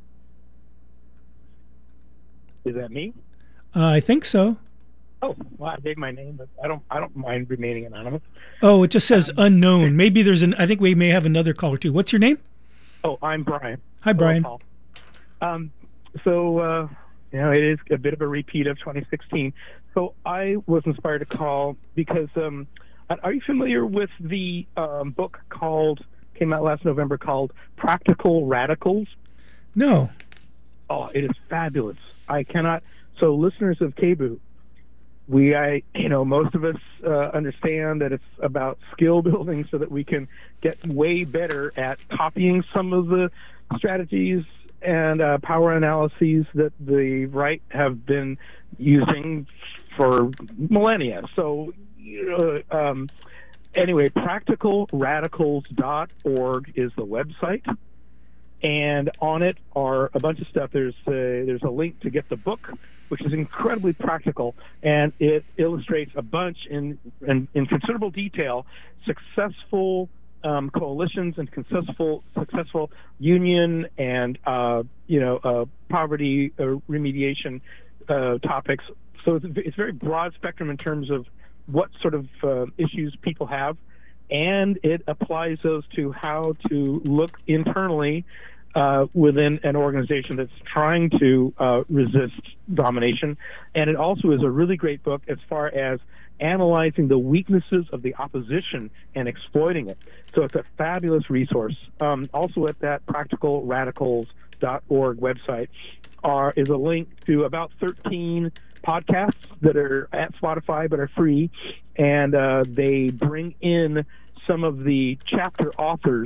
Is that me? Uh, I think so. Oh, well, I gave my name, but I don't. I don't mind remaining anonymous. Oh, it just says um, unknown. Maybe there's an. I think we may have another caller too. What's your name? Oh, I'm Brian. Hi, Brian. Hello, Paul. Um, so uh, you know, it is a bit of a repeat of twenty sixteen. So I was inspired to call because um, are you familiar with the um, book called came out last November called Practical Radicals? No. Oh, it is fabulous. I cannot. So listeners of K B O O. We, I, you know, most of us uh, understand that it's about skill building so that we can get way better at copying some of the strategies and uh, power analyses that the right have been using for millennia. So, uh, um, anyway, practical radicals dot org is the website. And on it are a bunch of stuff. There's a, there's a link to get the book, which is incredibly practical, and it illustrates a bunch in in, in considerable detail successful um, coalitions and successful successful union and uh, you know uh, poverty uh, remediation uh, topics. So it's, it's very broad spectrum in terms of what sort of uh, issues people have. And it applies those to how to look internally uh, within an organization that's trying to uh, resist domination. And it also is a really great book as far as analyzing the weaknesses of the opposition and exploiting it. So it's a fabulous resource. Um, also at that practical radicals dot org website are, is a link to about thirteen podcasts that are at Spotify but are free, and uh, they bring in some of the chapter authors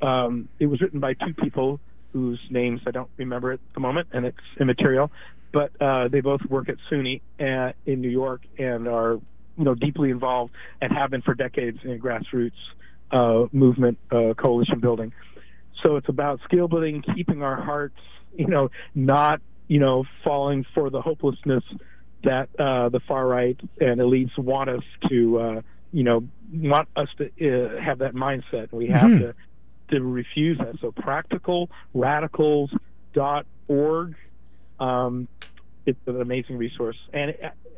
um, it was written by two people whose names I don't remember at the moment, and it's immaterial. But uh, they both work at SUNY uh, in New York and are, you know, deeply involved and have been for decades in grassroots uh, movement, uh, coalition building. So it's about skill building, keeping our hearts, you know, not, you know, falling for the hopelessness that uh, the far right and elites want us to, uh, you know, want us to uh, have that mindset. We have mm-hmm. to to refuse that. So practical radicals dot org, um, it's an amazing resource, and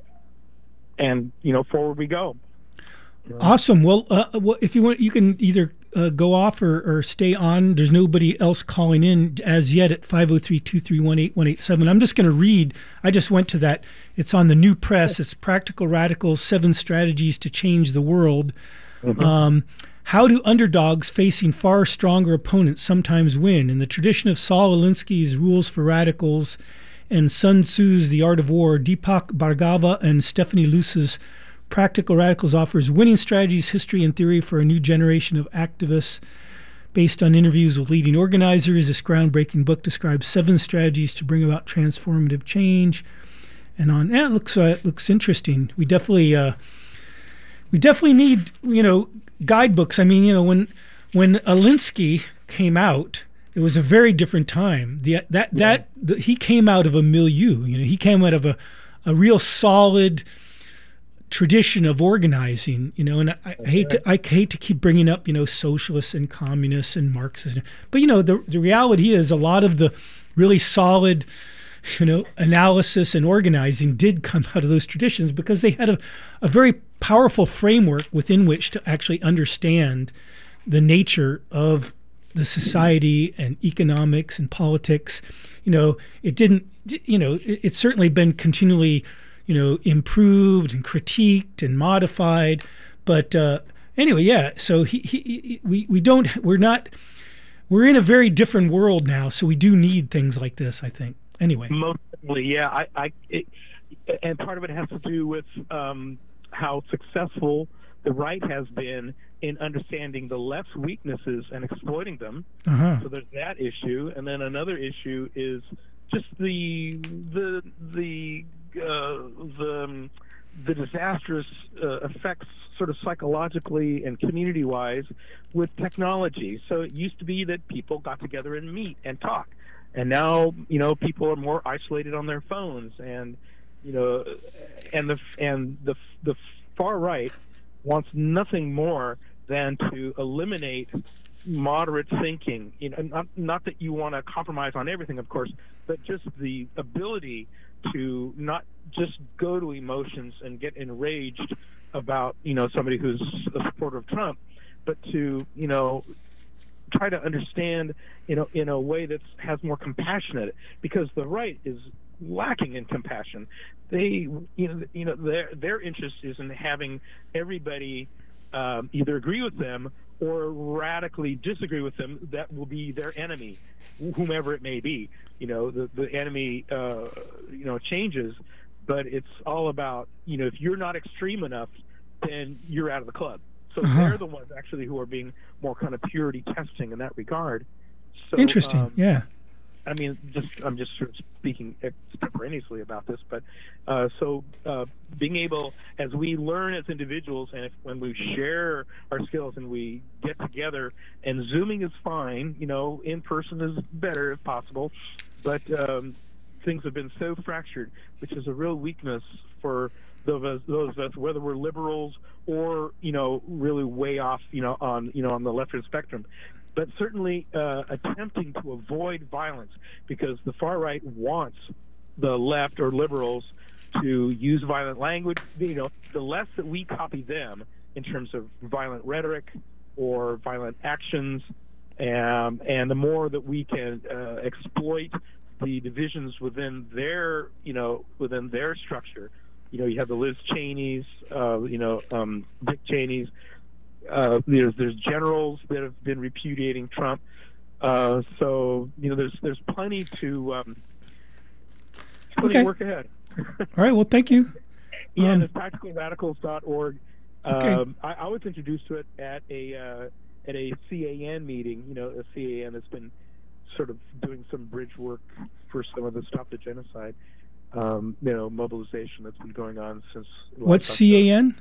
and you know, forward we go. Awesome. Well, uh, well, if you want, you can either uh, go off or, or stay on. There's nobody else calling in as yet at five oh three, two three one, eight one eight seven. I'm just going to read. I just went to that. It's on the New Press. It's Practical Radicals, Seven Strategies to Change the World. Mm-hmm. Um, how do underdogs facing far stronger opponents sometimes win? In the tradition of Saul Alinsky's Rules for Radicals and Sun Tzu's The Art of War, Deepak Bhargava and Stephanie Luce's Practical Radicals offers winning strategies, history, and theory for a new generation of activists. Based on interviews with leading organizers, this groundbreaking book describes seven strategies to bring about transformative change. And on, yeah, it looks uh, it looks interesting. We definitely uh, we definitely need, you know, guidebooks. I mean, you know, when when Alinsky came out, it was a very different time. The that yeah. that the, he came out of a milieu. You know, he came out of a a real solid tradition of organizing, you know, and I, I hate to I hate to keep bringing up, you know, socialists and communists and Marxists, but you know, the the reality is a lot of the really solid, you know, analysis and organizing did come out of those traditions because they had a, a very powerful framework within which to actually understand the nature of the society and economics and politics. You know, it didn't, you know, it, it's certainly been continually, you know, improved and critiqued and modified. But uh, anyway, yeah, so he, he, he, we, we don't, we're not, we're in a very different world now. So we do need things like this, I think. Anyway. Mostly, yeah. I, I it, and part of it has to do with um, how successful the right has been in understanding the left's weaknesses and exploiting them. Uh-huh. So there's that issue. And then another issue is just the, the, the, Uh, the um, the disastrous uh, effects, sort of psychologically and community-wise, with technology. So it used to be that people got together and meet and talk, and now, you know, people are more isolated on their phones, and you know, and the and the the far right wants nothing more than to eliminate moderate thinking. You know, not not that you want to compromise on everything, of course, but just the ability to not just go to emotions and get enraged about, you know, somebody who's a supporter of Trump, but to, you know, try to understand, you know, in a way that has more compassion in it, because the right is lacking in compassion. They, you know, you know, their their interest is in having everybody um, either agree with them or radically disagree with them. That will be their enemy, whomever it may be. You know, the the enemy, uh, you know, changes, but it's all about, you know, if you're not extreme enough, then you're out of the club. So uh-huh. they're the ones actually who are being more kind of purity testing in that regard. So, Interesting, um, yeah. I mean, just I'm just sort of speaking extemporaneously about this, but uh, so uh, being able, as we learn as individuals, and if, when we share our skills and we get together, and Zooming is fine, you know, in person is better if possible, but um, things have been so fractured, which is a real weakness for those those of us, whether we're liberals or, you know, really way off, you know, on you know on the left-wing spectrum. But certainly uh, attempting to avoid violence, because the far right wants the left or liberals to use violent language. You know, the less that we copy them in terms of violent rhetoric or violent actions, um, and the more that we can uh, exploit the divisions within their, you know, within their structure. You know, you have the Liz Cheneys, uh, you know, um, Dick Cheneys. Uh, there's there's generals that have been repudiating Trump, uh, so you know there's there's plenty to um, plenty okay. work ahead. All right, well, thank you. Yeah, um, it's practical radicals dot org. Okay. Um, I, I was introduced to it at a uh, at a C A N meeting. You know, a C A N has been sort of doing some bridge work for some of the Stop the Genocide, um, you know, mobilization that's been going on since. What's C A N?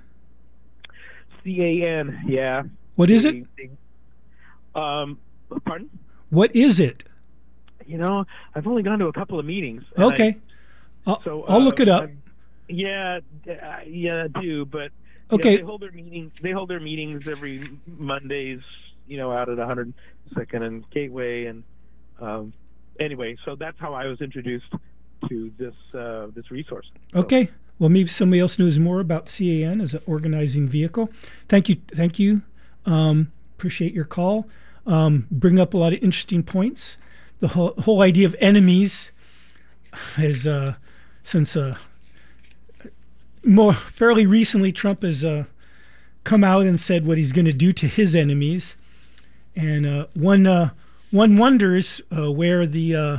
C A N, yeah. What is they, it? They, um, pardon? What is it? You know, I've only gone to a couple of meetings. Okay, I, I'll, so, I'll uh, look it up. I'm, yeah, uh, yeah, I do. But okay, know, they hold their meetings. They hold their meetings every Mondays. You know, out at one hundred second and Gateway, and um, anyway, so that's how I was introduced to this uh, this resource. So. Okay. Well, maybe somebody else knows more about C A N as an organizing vehicle. Thank you. Thank you. Um, appreciate your call. Um, bring up a lot of interesting points. The whole, whole idea of enemies is, uh, since uh, more fairly recently, Trump has uh, come out and said what he's going to do to his enemies. And uh, one uh, one wonders uh, where the uh,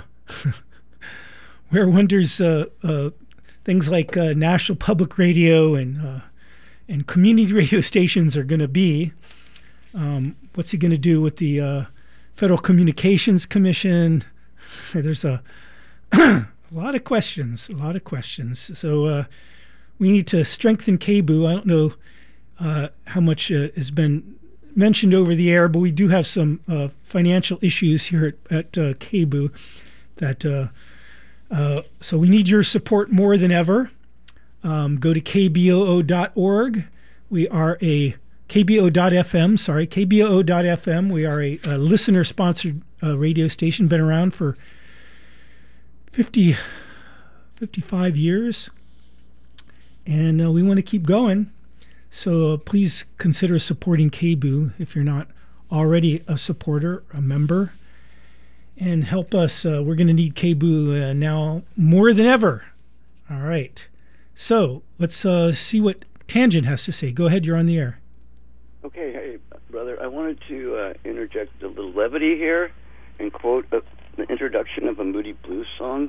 where wonders uh, uh, things like uh, National Public Radio and uh, and community radio stations are going to be. Um, what's he going to do with the uh, Federal Communications Commission? There's a, a lot of questions, a lot of questions. So uh, we need to strengthen K B O. I don't know uh, how much uh, has been mentioned over the air, but we do have some uh, financial issues here at, at uh, K B O that. Uh, Uh, so we need your support more than ever. Um, go to K B O O dot org. We are a K B O dot F M, sorry, K B O O dot F M. We are a, a listener-sponsored uh, radio station, been around for fifty, fifty-five years. And uh, we want to keep going. So uh, please consider supporting K B O if you're not already a supporter, a member. And help us. Uh, we're going to need K B O uh, now more than ever. All right. So let's uh, see what Tangent has to say. Go ahead. You're on the air. Okay. Hey, brother. I wanted to uh, interject a little levity here and quote a, the introduction of a Moody Blues song.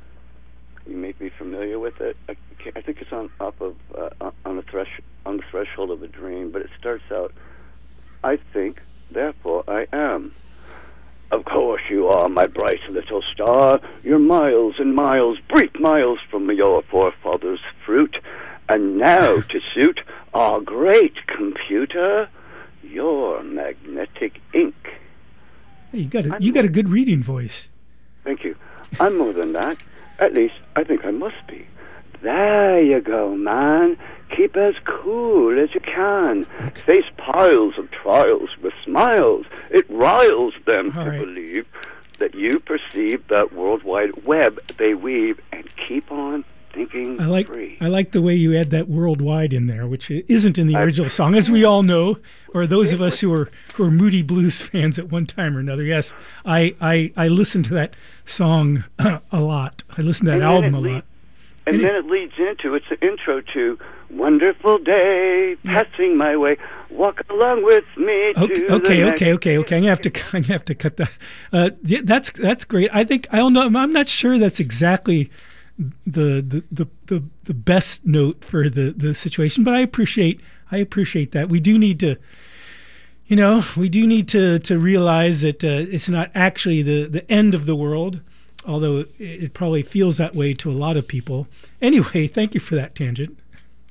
You may be familiar with it. I, I think it's on up of uh, on the thresh on the threshold of a dream, but it starts out, "I think, therefore I am. Of course you are, my bright little star. You're miles and miles, bright miles from your forefathers' fruit. And now, to suit our great computer, your magnetic ink." Hey, you got a, you got a good reading voice. Thank you. I'm more than that. At least, I think I must be. There you go, man. Keep as cool as you can. Face piles of trials with smiles. It riles them All to right. believe that you perceive that worldwide web they weave, and keep on thinking I like free. I like the way you add that worldwide in there, which isn't in the original song, as we all know, or those of us who are who are Moody Blues fans at one time or another. Yes, I I, I listened to that song a lot. I listened to that And then album it a lead- lot. And, And then it leads into, it's the intro to Wonderful Day, Passing My Way, Walk Along With Me Okay, to okay, the okay, next okay, okay. I'm gonna have to, I'm gonna have to cut that. Uh, yeah, that's that's great. I think I don't know. I'm not sure that's exactly the the the the, the best note for the, the situation, but I appreciate I appreciate that. We do need to, you know, we do need to to realize that uh, it's not actually the the end of the world, although it, it probably feels that way to a lot of people. Anyway, thank you for that tangent.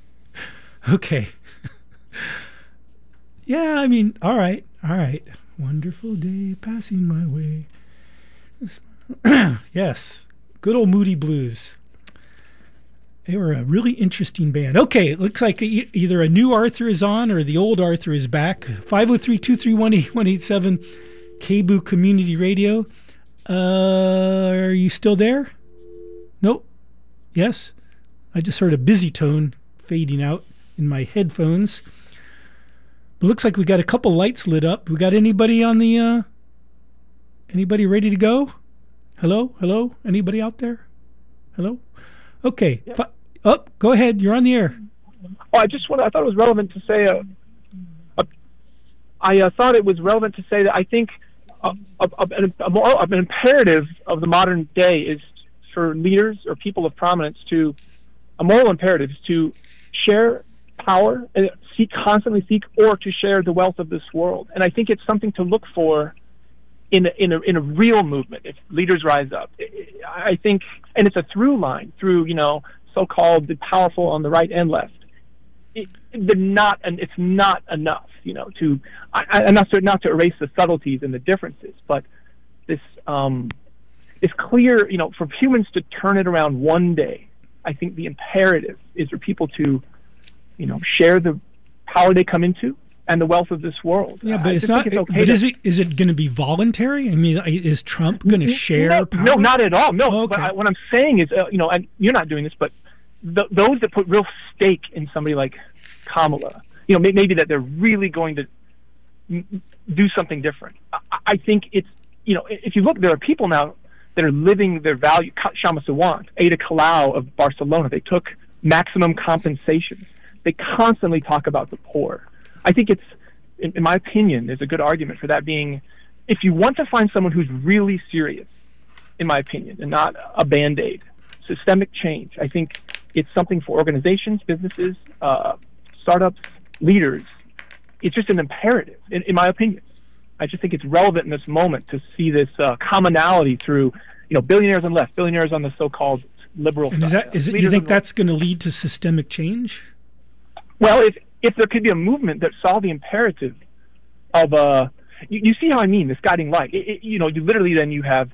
Okay. Yeah, I mean, all right, all right. Wonderful day passing my way. Yes, good old Moody Blues. They were a really interesting band. Okay, it looks like e- either a new Arthur is on or the old Arthur is back. five oh three, two three one, eight one eight seven, K B O Community Radio. Uh, are you still there? Nope. Yes? I just heard a busy tone fading out in my headphones. It looks like we got a couple lights lit up. We got anybody on the, uh, anybody ready to go? Hello? Hello? Anybody out there? Hello? Okay. Yeah. Fi- oh, go ahead. You're on the air. Oh, I just want. I thought it was relevant to say. Uh, uh, I uh, thought it was relevant to say that I think uh, a, a, a, a more, an imperative of the modern day is for leaders or people of prominence to a moral imperative is to share power, uh, seek constantly seek, or to share the wealth of this world. And I think it's something to look for in a, in a in a real movement. If leaders rise up, I think, and it's a through line through you know so-called the powerful on the right and left. It, they're not, and it's not enough, you know, to I, I, not to not to erase the subtleties and the differences, but this um, it's clear, you know, for humans to turn it around one day. I think the imperative is for people to, you know, share the power they come into and the wealth of this world. Yeah, but I it's just not. think it's okay but to, is it is it going to be voluntary? I mean, is Trump going to share no, power? No, not at all. No. Oh, okay. But I, what I'm saying is, uh, you know, and you're not doing this, but th- those that put real stake in somebody like Kamala, you know, may- maybe that they're really going to m- do something different. I-, I think it's, you know, if you look, there are people now that are living their value. Kshama Sawant, Ada Colau of Barcelona, they took maximum compensation. They constantly talk about the poor. I think it's, in, in my opinion, there's a good argument for that being, if you want to find someone who's really serious, in my opinion, and not a Band-Aid, systemic change, I think it's something for organizations, businesses, uh, startups, leaders. It's just an imperative, in, in my opinion. I just think it's relevant in this moment to see this uh, commonality through, you know, billionaires on the left, billionaires on the so-called liberal and side. is that is it? You think that's going to lead to systemic change? Well, if if there could be a movement that saw the imperative of uh, you, you see how I mean this guiding light. It, it, you know, you literally then you have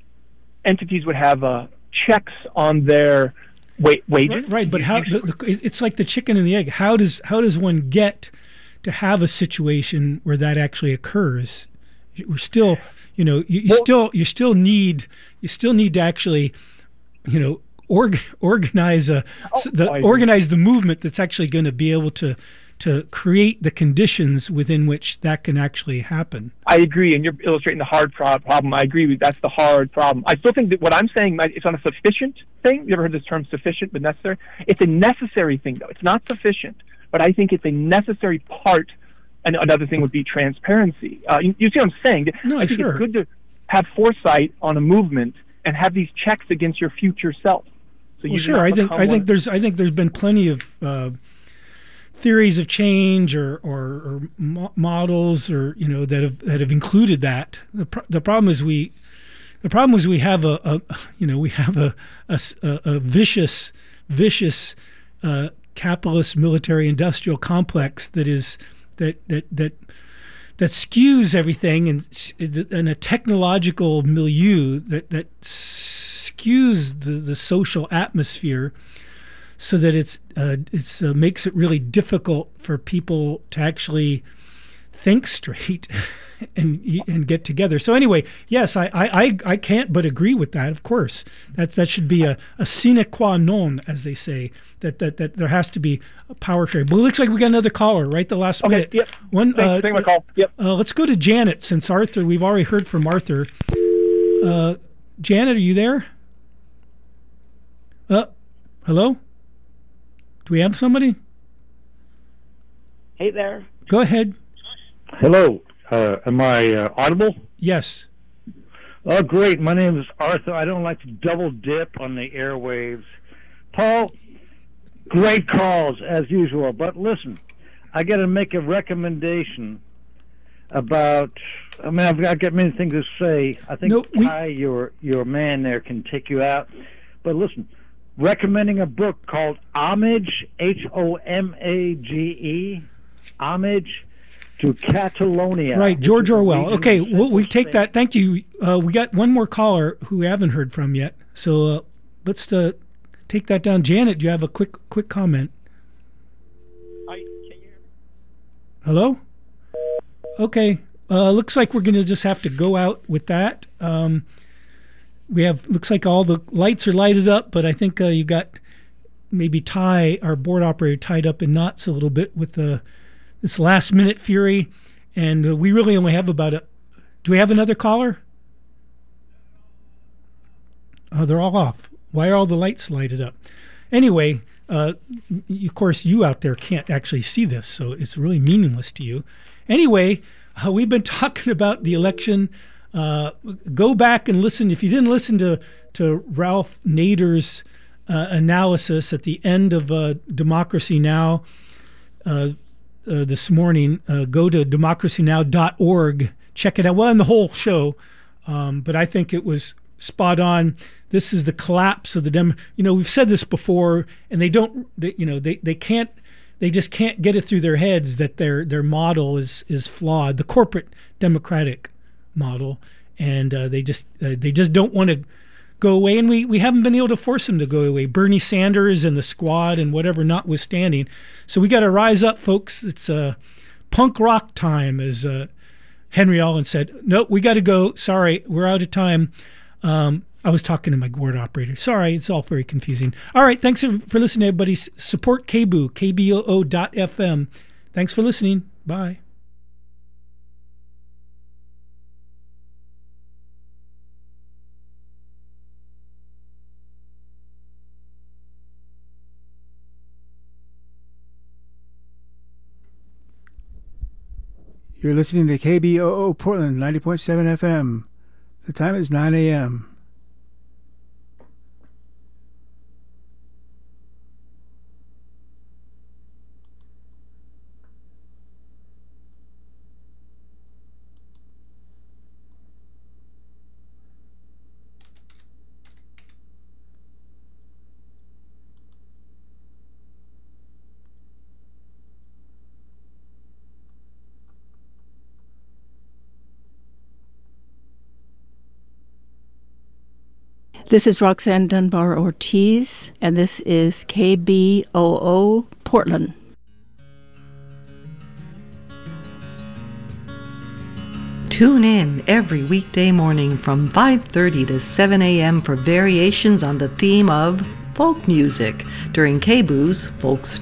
entities would have uh, checks on their wa- wages. Right, right, but how? The, the, it's like the chicken and the egg. How does how does one get to have a situation where that actually occurs? We're still, you know, you, you well, still you still need you still need to actually, you know, org, organize a oh, the organize the movement that's actually going to be able to to create the conditions within which that can actually happen. I agree, and you're illustrating the hard pro- problem. I agree with that's the hard problem. I still think that what I'm saying is not a sufficient thing. You ever heard this term sufficient but necessary? It's a necessary thing, though. It's not sufficient. But I think it's a necessary part, and another thing would be transparency. Uh, you, you see what I'm saying? No, I think sure. it's good to have foresight on a movement and have these checks against your future self. So well, you sure. I think I think there's I think there's been plenty of uh, theories of change or, or, or mo- models or you know that have that have included that. The pro- the problem is we the problem is we have a, a you know we have a a, a vicious vicious. Uh, capitalist military industrial complex that is that that that that skews everything and in a technological milieu that that skews the, the social atmosphere so that it's uh, it's uh, makes it really difficult for people to actually think straight and and get together. So anyway, yes, I, I, I can't but agree with that. Of course, that that should be a, a sine qua non, as they say. That, that that there has to be a power sharing. But it looks like we got another caller right the last okay, minute. Yep. One. Thanks, uh, take my call. Yep. Uh, let's go to Janet since Arthur. We've already heard from Arthur. Uh, Janet, are you there? Uh, hello. Do we have somebody? Hey there. Go ahead. Hello. Uh, am I uh, audible? Yes. Oh, great. My name is Arthur. I don't like to double dip on the airwaves. Paul, great calls as usual. But listen, I got to make a recommendation about. I mean, I've, I've got many things to say. I think no, we... Ty, your your man there, can take you out. But listen, recommending a book called Homage, H O M A G E, Homage to Catalonia. Right, George Orwell. Okay, we'll, we take that. Thank you. Uh, we got one more caller who we haven't heard from yet. So uh, let's uh, take that down. Janet, do you have a quick quick comment? Hi, can you hear me? Hello? Okay. Uh, looks like we're going to just have to go out with that. Um, we have, looks like all the lights are lighted up, but I think uh, you got maybe Ty, our board operator, tied up in knots a little bit with the this last minute fury, and uh, we really only have about a. Do we have another caller? Oh, they're all off. Why are all the lights lighted up? Anyway, uh, of course, you out there can't actually see this, so it's really meaningless to you. Anyway, uh, we've been talking about the election. Uh, go back and listen. If you didn't listen to to Ralph Nader's uh, analysis at the end of uh, Democracy Now!, uh, uh, this morning. Uh, go to democracy now dot org. Check it out. Well, and the whole show. Um, but I think it was spot on. This is the collapse of the Dem. You know, we've said this before, and they don't. They, you know, they, they can't. They just can't get it through their heads that their their model is is flawed. The corporate Democratic model, and uh, they just uh, they just don't want to go away. And we we haven't been able to force them to go away. Bernie Sanders and the squad and whatever notwithstanding. So we got to rise up, folks. It's a uh, punk rock time, as uh, Henry Allen said. No, we got to go. Sorry, we're out of time. Um, I was talking to my board operator. Sorry, it's all very confusing. All right, thanks for listening, everybody. Support K B O O, K B O O dot F M. Thanks for listening. Bye. You're listening to K B O O Portland, ninety point seven F M. The time is nine a.m. This is Roxanne Dunbar Ortiz, and this is K B O O Portland. Tune in every weekday morning from five thirty to seven a.m. for variations on the theme of folk music during K B O O's Folk Story.